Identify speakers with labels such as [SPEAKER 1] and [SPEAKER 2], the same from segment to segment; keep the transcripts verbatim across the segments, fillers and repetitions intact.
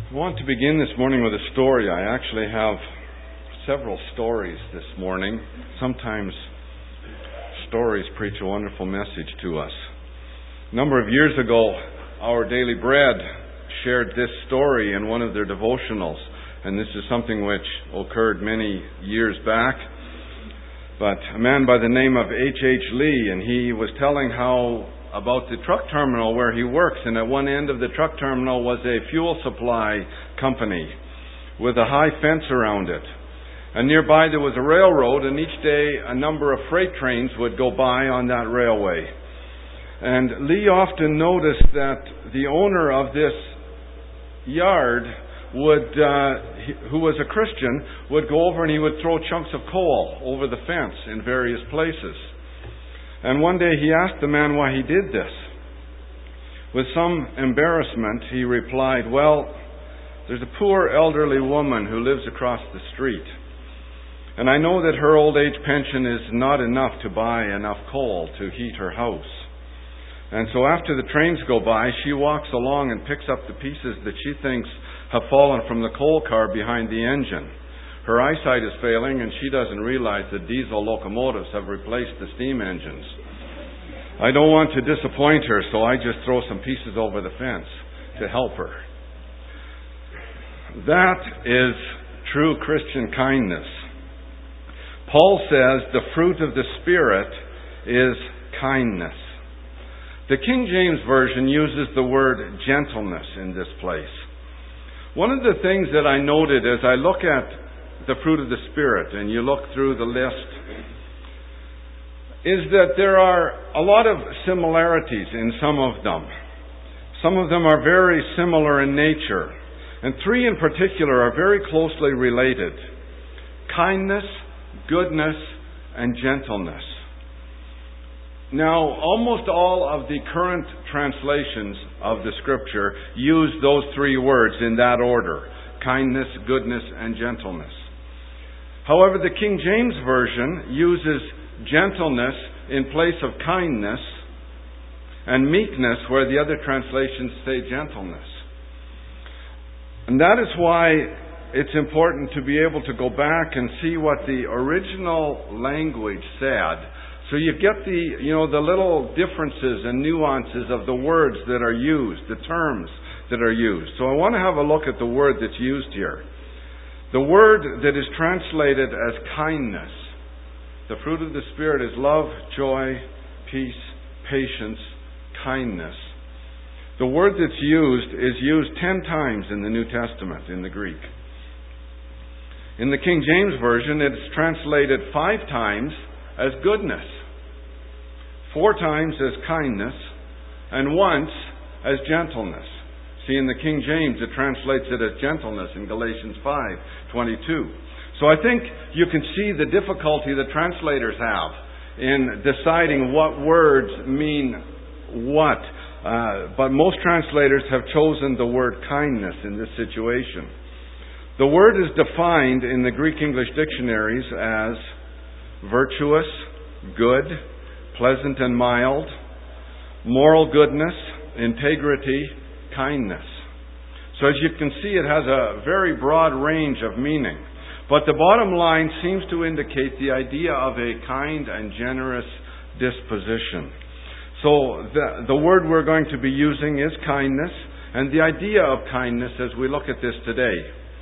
[SPEAKER 1] I want to begin this morning with a story. I actually have several stories this morning. Sometimes stories preach a wonderful message to us. A number of years ago, Our Daily Bread shared this story in one of their devotionals, and this is something which occurred many years back. But a man by the name of H H Lee, and he was telling how about the truck terminal where he works, and at one end of the truck terminal was a fuel supply company with a high fence around it. And nearby there was a railroad, and each day a number of freight trains would go by on that railway. And Lee often noticed that the owner of this yard would, uh, who was a Christian, would go over and he would throw chunks of coal over the fence in various places. And one day he asked the man why he did this. With some embarrassment, he replied, "Well, there's a poor elderly woman who lives across the street. And I know that her old age pension is not enough to buy enough coal to heat her house. And so after the trains go by, she walks along and picks up the pieces that she thinks have fallen from the coal car behind the engine. Her eyesight is failing, and she doesn't realize that diesel locomotives have replaced the steam engines. I don't want to disappoint her, so I just throw some pieces over the fence to help her." That is true Christian kindness. Paul says the fruit of the Spirit is kindness. The King James Version uses the word gentleness in this place. One of the things that I noted as I look at the fruit of the Spirit, and you look through the list, is that there are a lot of similarities in some of them. Some of them are very similar in nature, and three in particular are very closely related: kindness, goodness, and gentleness. Now, almost all of the current translations of the Scripture use those three words in that order: kindness, goodness, and gentleness. However, the King James Version uses gentleness in place of kindness, and meekness where the other translations say gentleness. And that is why it's important to be able to go back and see what the original language said, so you get the, you know, the little differences and nuances of the words that are used, the terms that are used. So I want to have a look at the word that's used here. The word that is translated as kindness, the fruit of the Spirit, is love, joy, peace, patience, kindness. The word that's used is used ten times in the New Testament in the Greek. In the King James Version, it's translated five times as goodness, four times as kindness, and once as gentleness. See, in the King James, it translates it as gentleness in Galatians five twenty-two. So I think you can see the difficulty that translators have in deciding what words mean what. Uh, but most translators have chosen the word kindness in this situation. The word is defined in the Greek English dictionaries as virtuous, good, pleasant and mild, moral goodness, integrity, kindness. So as you can see, it has a very broad range of meaning. But the bottom line seems to indicate the idea of a kind and generous disposition. So the, the word we're going to be using is kindness, and the idea of kindness as we look at this today.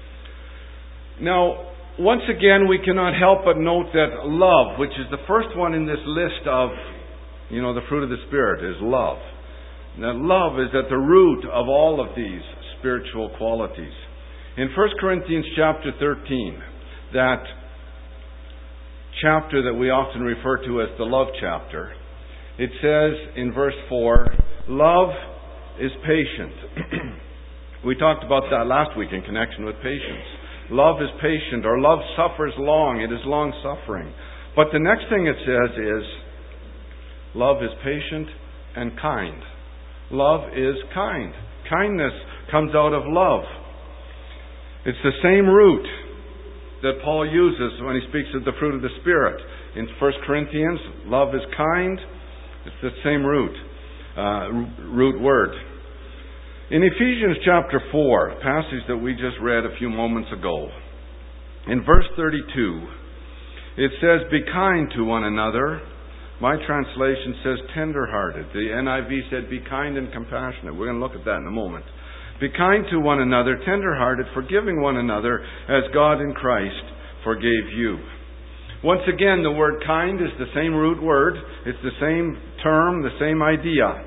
[SPEAKER 1] Now, once again, we cannot help but note that love, which is the first one in this list of, you know, the fruit of the Spirit, is love. Now, love is at the root of all of these spiritual qualities. In First Corinthians chapter thirteen, that chapter that we often refer to as the love chapter, it says in verse four, love is patient. We talked about that last week in connection with patience. Love is patient, or love suffers long. It is long-suffering. But the next thing it says is, love is patient and kind. Love is kind. Kindness comes out of love. It's the same root that Paul uses when he speaks of the fruit of the Spirit. In First Corinthians, love is kind. It's the same root, uh, root word. In Ephesians chapter four, a passage that we just read a few moments ago, in verse thirty-two, it says, "Be kind to one another." My translation says tender-hearted. The N I V said, "Be kind and compassionate." We're going to look at that in a moment. "Be kind to one another, tender-hearted, forgiving one another, as God in Christ forgave you." Once again, the word kind is the same root word. It's the same term, the same idea.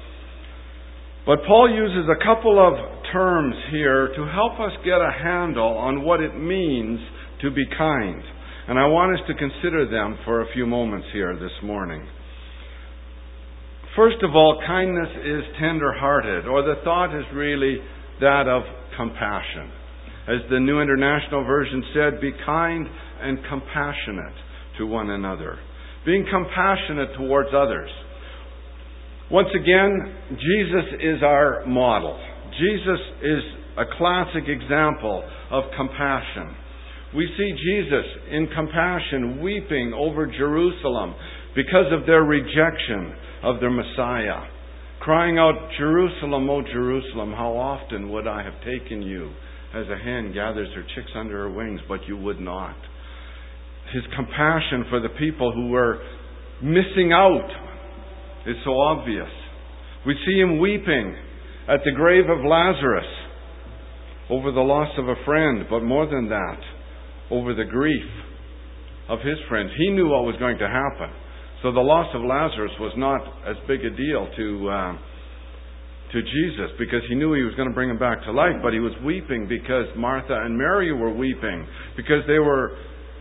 [SPEAKER 1] But Paul uses a couple of terms here to help us get a handle on what it means to be kind. And I want us to consider them for a few moments here this morning. First of all, kindness is tender-hearted, or the thought is really that of compassion. As the New International Version said, "Be kind and compassionate to one another." Being compassionate towards others. Once again, Jesus is our model. Jesus is a classic example of compassion. We see Jesus in compassion weeping over Jerusalem because of their rejection of their Messiah, crying out, "Jerusalem, O Jerusalem, how often would I have taken you as a hen gathers her chicks under her wings, but you would not." His compassion for the people who were missing out is so obvious. We see him weeping at the grave of Lazarus over the loss of a friend, but more than that, over the grief of his friends. He knew what was going to happen. So the loss of Lazarus was not as big a deal to uh, to Jesus, because he knew he was going to bring him back to life. But he was weeping because Martha and Mary were weeping, because they were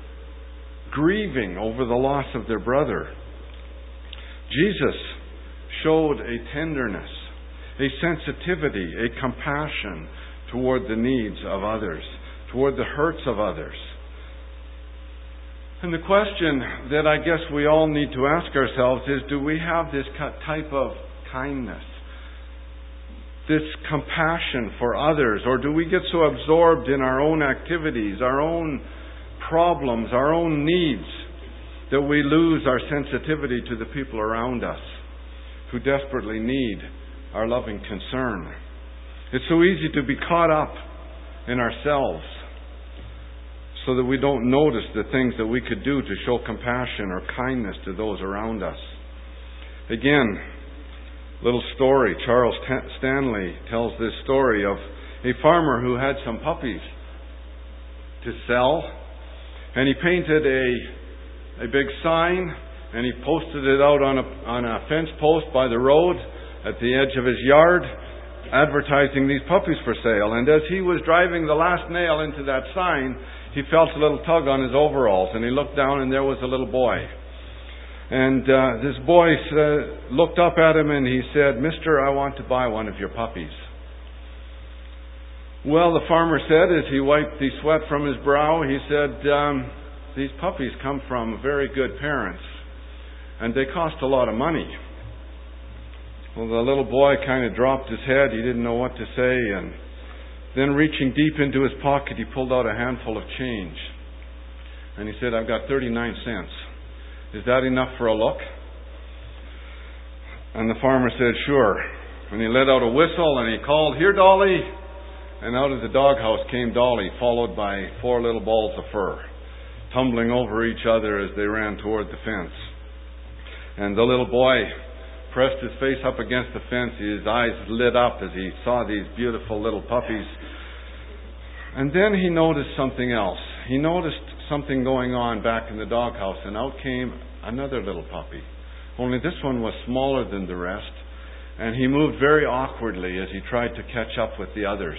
[SPEAKER 1] grieving over the loss of their brother. Jesus showed a tenderness, a sensitivity, a compassion toward the needs of others, toward the hurts of others. And the question that I guess we all need to ask ourselves is, do we have this type of kindness, this compassion for others, or do we get so absorbed in our own activities, our own problems, our own needs, that we lose our sensitivity to the people around us who desperately need our loving concern? It's so easy to be caught up in ourselves so that we don't notice the things that we could do to show compassion or kindness to those around us. Again, little story. Charles Stanley tells this story of a farmer who had some puppies to sell, and he painted a a big sign, and he posted it out on a on a fence post by the road at the edge of his yard, advertising these puppies for sale. And as he was driving the last nail into that sign, he felt a little tug on his overalls, and he looked down, and there was a little boy. And uh, this boy uh, looked up at him, and he said, "Mister, I want to buy one of your puppies." Well, the farmer said, as he wiped the sweat from his brow, he said, um, "These puppies come from very good parents, and they cost a lot of money." Well, the little boy kind of dropped his head. He didn't know what to say, and then reaching deep into his pocket, he pulled out a handful of change. And he said, "I've got thirty-nine cents. Is that enough for a look?" And the farmer said, "Sure." And he let out a whistle, and he called, "Here, Dolly." And out of the doghouse came Dolly, followed by four little balls of fur, tumbling over each other as they ran toward the fence. And the little boy pressed his face up against the fence. His eyes lit up as he saw these beautiful little puppies. And then he noticed something else. He noticed something going on back in the doghouse, and out came another little puppy. Only this one was smaller than the rest, and he moved very awkwardly as he tried to catch up with the others.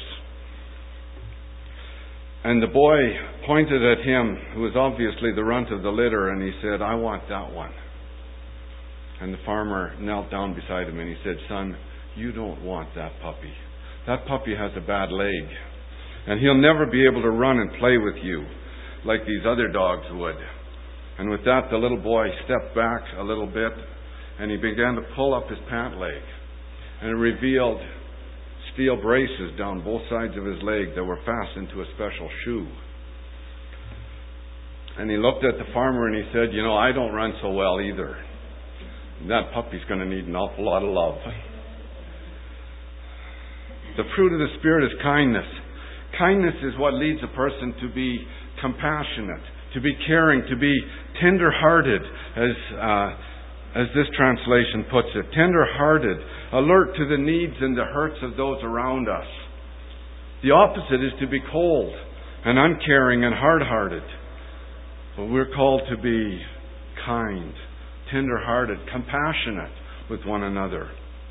[SPEAKER 1] And the boy pointed at him, who was obviously the runt of the litter, and he said, "I want that one." And the farmer knelt down beside him and he said, "Son, you don't want that puppy. That puppy has a bad leg, and he'll never be able to run and play with you like these other dogs would." And with that, the little boy stepped back a little bit, and he began to pull up his pant leg, and it revealed steel braces down both sides of his leg that were fastened to a special shoe. And he looked at the farmer and he said, "You know, I don't run so well either. That puppy's going to need an awful lot of love." The fruit of the Spirit is kindness. Kindness is what leads a person to be compassionate, to be caring, to be tender-hearted, as uh, as this translation puts it. Tender-hearted, alert to the needs and the hurts of those around us. The opposite is to be cold and uncaring and hard-hearted. But we're called to be kind, tender-hearted, compassionate with one another.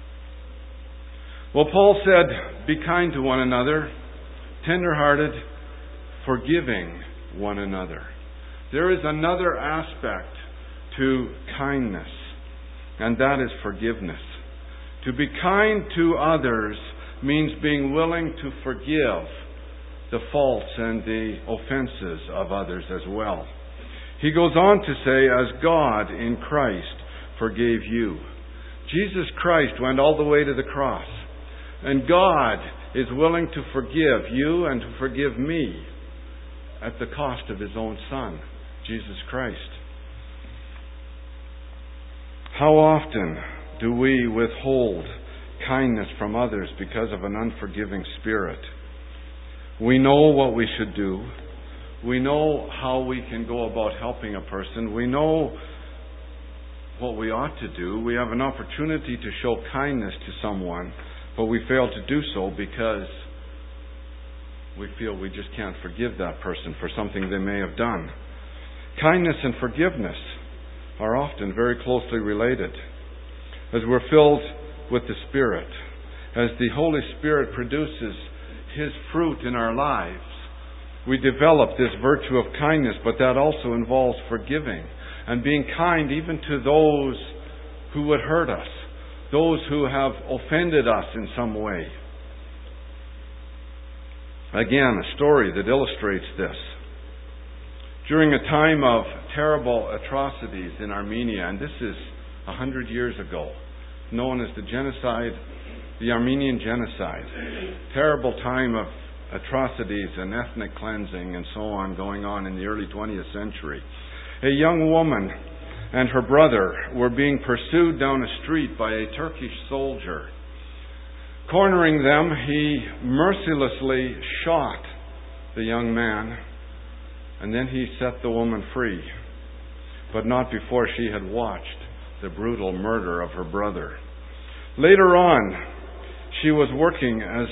[SPEAKER 1] Well, Paul said, be kind to one another, tender-hearted, forgiving one another. There is another aspect to kindness, and that is forgiveness. To be kind to others means being willing to forgive the faults and the offenses of others as well. He goes on to say, as God in Christ forgave you. Jesus Christ went all the way to the cross. And God is willing to forgive you and to forgive me at the cost of His own Son, Jesus Christ. How often do we withhold kindness from others because of an unforgiving spirit? We know what we should do. We know how we can go about helping a person. We know what we ought to do. We have an opportunity to show kindness to someone, but we fail to do so because we feel we just can't forgive that person for something they may have done. Kindness and forgiveness are often very closely related. As we're filled with the Spirit, as the Holy Spirit produces His fruit in our lives, we develop this virtue of kindness, but that also involves forgiving and being kind even to those who would hurt us, those who have offended us in some way. Again, a story that illustrates this. During a time of terrible atrocities in Armenia, and this is a hundred years ago, known as the genocide, the Armenian genocide, terrible time of atrocities and ethnic cleansing and so on going on in the early twentieth century. A young woman and her brother were being pursued down a street by a Turkish soldier. Cornering them, he mercilessly shot the young man, and then he set the woman free, but not before she had watched the brutal murder of her brother. Later on, she was working as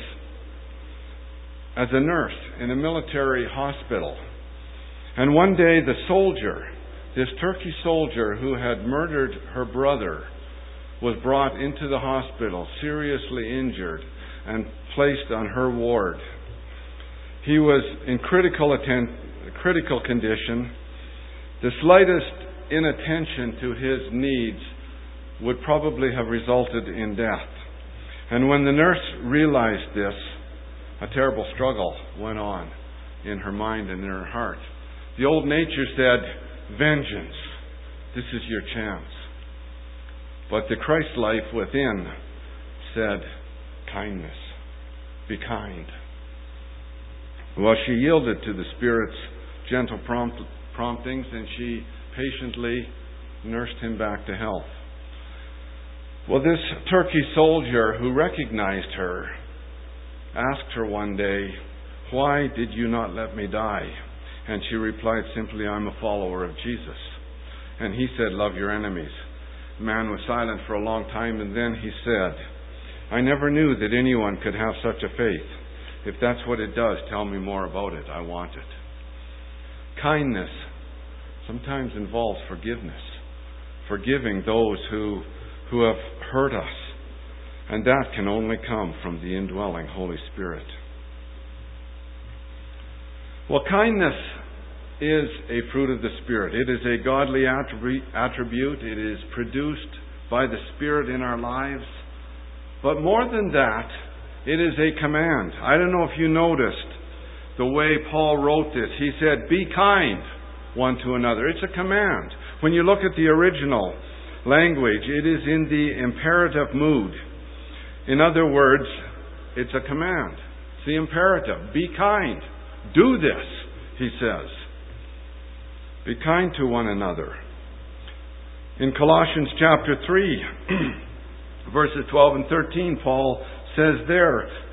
[SPEAKER 1] as a nurse in a military hospital. And one day the soldier, this Turkish soldier who had murdered her brother, was brought into the hospital, seriously injured, and placed on her ward. He was in critical, atten- critical condition. The slightest inattention to his needs would probably have resulted in death. And when the nurse realized this, a terrible struggle went on in her mind and in her heart. The old nature said, vengeance, this is your chance. But the Christ life within said, kindness, be kind. Well, she yielded to the Spirit's gentle prompt, promptings, and she patiently nursed him back to health. Well, this Turkish soldier who recognized her asked her one day, why did you not let me die? And she replied simply, I'm a follower of Jesus. And he said, love your enemies. The man was silent for a long time, and then he said, I never knew that anyone could have such a faith. If that's what it does, tell me more about it. I want it. Kindness sometimes involves forgiveness. Forgiving those who, who have hurt us. And that can only come from the indwelling Holy Spirit. Well, kindness is a fruit of the Spirit. It is a godly attribute. It is produced by the Spirit in our lives. But more than that, it is a command. I don't know if you noticed the way Paul wrote this. He said, be kind one to another. It's a command. When you look at the original language, it is in the imperative mood. In other words, it's a command. It's the imperative. Be kind. Do this, he says. Be kind to one another. In Colossians chapter three, verses twelve and thirteen, Paul says there,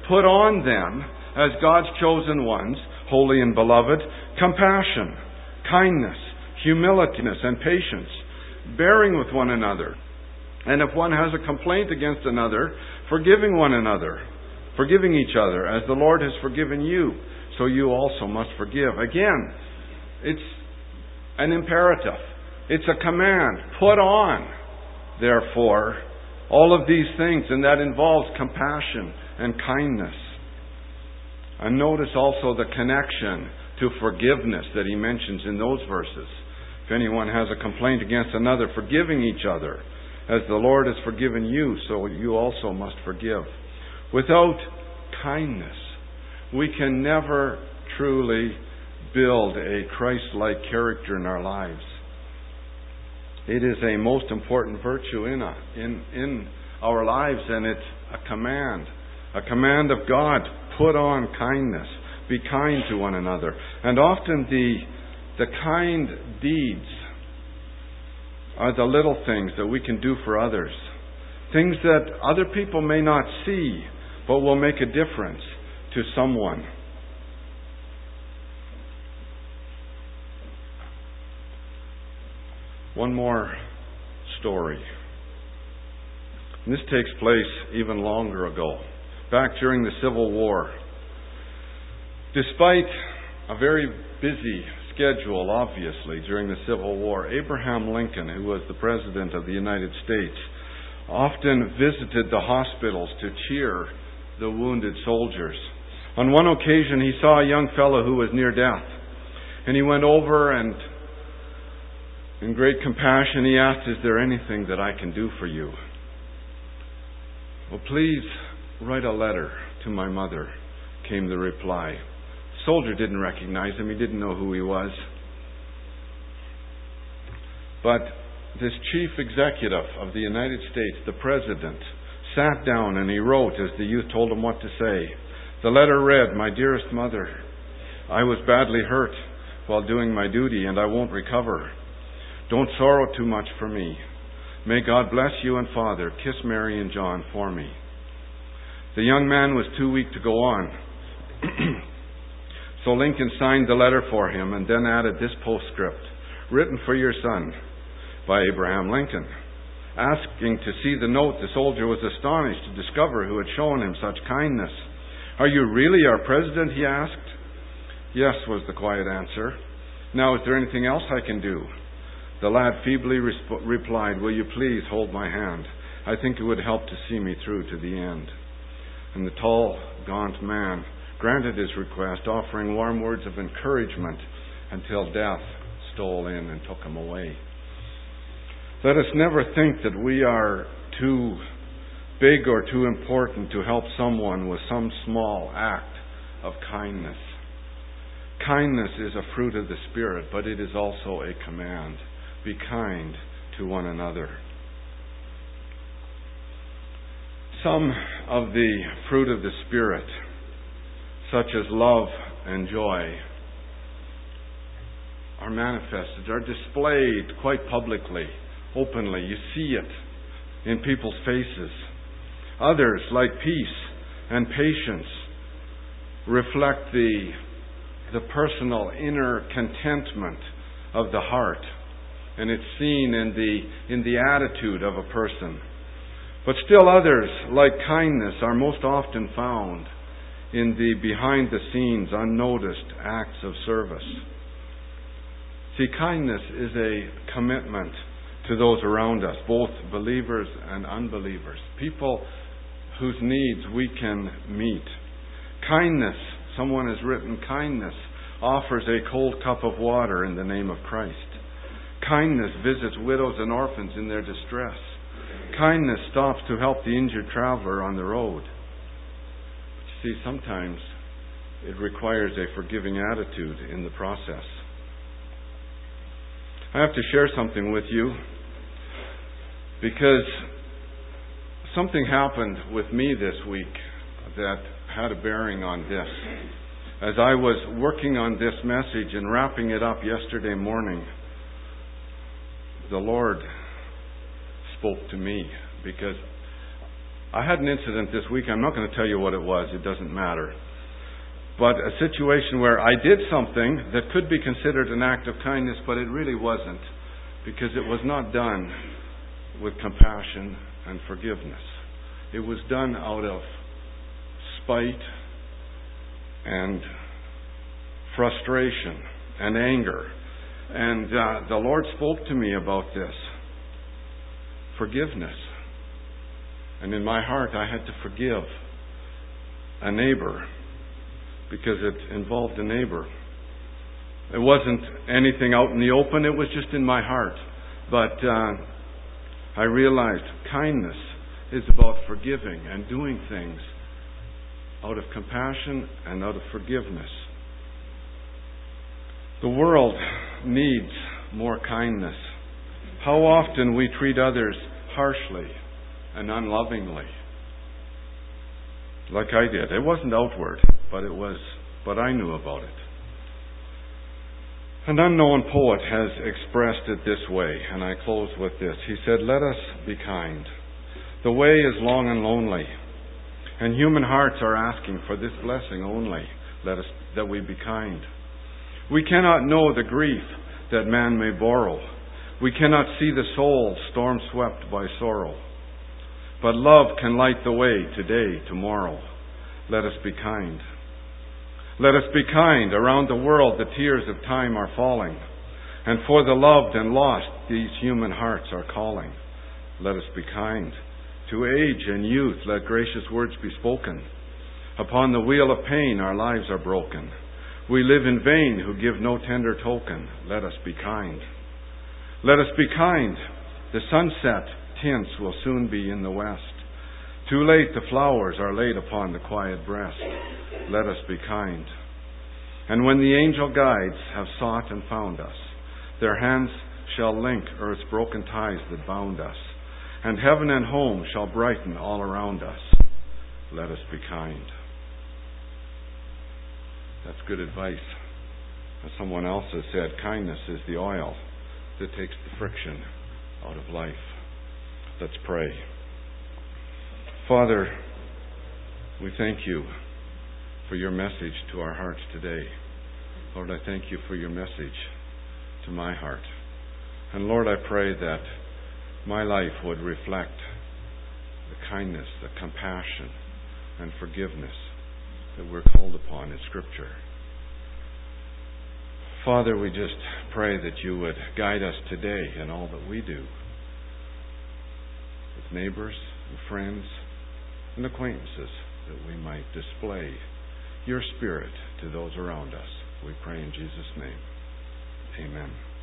[SPEAKER 1] Put on then, as God's chosen ones, holy and beloved, compassion, kindness, humility, and patience, bearing with one another. And if one has a complaint against another, forgiving one another, forgiving each other, as the Lord has forgiven you, so you also must forgive. Again, it's an imperative. It's a command. Put on, therefore, all of these things, and that involves compassion and kindness. And notice also the connection to forgiveness that he mentions in those verses. If anyone has a complaint against another, forgiving each other, as the Lord has forgiven you, so you also must forgive. Without kindness, we can never truly build a Christ-like character in our lives. It is a most important virtue in, a, in, in our lives, and it's a command. A command of God. Put on kindness. Be kind to one another. And often the, the kind deeds are the little things that we can do for others. Things that other people may not see, but will make a difference to someone. One more story. And this takes place even longer ago, back during the Civil War. Despite a very busy schedule, obviously, during the Civil War, Abraham Lincoln, who was the President of the United States, often visited the hospitals to cheer the wounded soldiers. On one occasion, he saw a young fellow who was near death, and he went over and, in great compassion, he asked, "Is there anything that I can do for you?" "Well, please write a letter to my mother," came the reply. The soldier didn't recognize him. He didn't know who he was. But this chief executive of the United States, the President, sat down and he wrote as the youth told him what to say. The letter read, "My dearest mother, I was badly hurt while doing my duty and I won't recover. Don't sorrow too much for me. May God bless you and Father. Kiss Mary and John for me." The young man was too weak to go on. So Lincoln signed the letter for him and then added this postscript, "Written for your son, by Abraham Lincoln." Asking to see the note, the soldier was astonished to discover who had shown him such kindness. "Are you really our president?" he asked. "Yes," was the quiet answer. "Now, is there anything else I can do?" The lad feebly resp- replied, "Will you please hold my hand? I think it would help to see me through to the end." And the tall, gaunt man granted his request, offering warm words of encouragement until death stole in and took him away. Let us never think that we are too big or too important to help someone with some small act of kindness. Kindness is a fruit of the Spirit, but it is also a command. Be kind to one another. Some of the fruit of the Spirit, such as love and joy, are manifested, are displayed quite publicly, openly. You see it in people's faces. Others, like peace and patience, reflect the, the personal inner contentment of the heart. And it's seen in the, in the attitude of a person. But still others, like kindness, are most often found in the behind-the-scenes, unnoticed acts of service. See, kindness is a commitment to those around us, both believers and unbelievers, people whose needs we can meet. Kindness, someone has written, kindness offers a cold cup of water in the name of Christ. Kindness visits widows and orphans in their distress. Kindness stops to help the injured traveler on the road. But you see, sometimes it requires a forgiving attitude in the process. I have to share something with you because something happened with me this week that had a bearing on this. As I was working on this message and wrapping it up yesterday morning, the Lord spoke to me because I had an incident this week. I'm not going to tell you what it was. It doesn't matter. But a situation where I did something that could be considered an act of kindness, but it really wasn't, because it was not done with compassion and forgiveness. It was done out of spite and frustration and anger. And uh, the Lord spoke to me about this. Forgiveness. And in my heart I had to forgive a neighbor because it involved a neighbor. It wasn't anything out in the open, it was just in my heart. But uh, I realized kindness is about forgiving and doing things out of compassion and out of forgiveness. The world needs more kindness. How often we treat others harshly and unlovingly. Like I did. It wasn't outward, but it was, but I knew about it. An unknown poet has expressed it this way, and I close with this. He said, "Let us be kind. The way is long and lonely, and human hearts are asking for this blessing only. Let us, that we be kind. We cannot know the grief that man may borrow. We cannot see the soul storm-swept by sorrow. But love can light the way today, tomorrow. Let us be kind. Let us be kind. Around the world the tears of time are falling, and for the loved and lost these human hearts are calling. Let us be kind. To age and youth let gracious words be spoken. Upon the wheel of pain our lives are broken. We live in vain who give no tender token. Let us be kind. Let us be kind. The sunset tints will soon be in the west. Too late the flowers are laid upon the quiet breast. Let us be kind. And when the angel guides have sought and found us, their hands shall link earth's broken ties that bound us, and heaven and home shall brighten all around us. Let us be kind." That's good advice. As someone else has said, kindness is the oil that takes the friction out of life. Let's pray. Father, we thank you for your message to our hearts today. Lord, I thank you for your message to my heart. And Lord, I pray that my life would reflect the kindness, the compassion, and forgiveness that we're called upon in Scripture. Father, we just pray that you would guide us today in all that we do, with neighbors and friends and acquaintances, that we might display your Spirit to those around us. We pray in Jesus' name. Amen.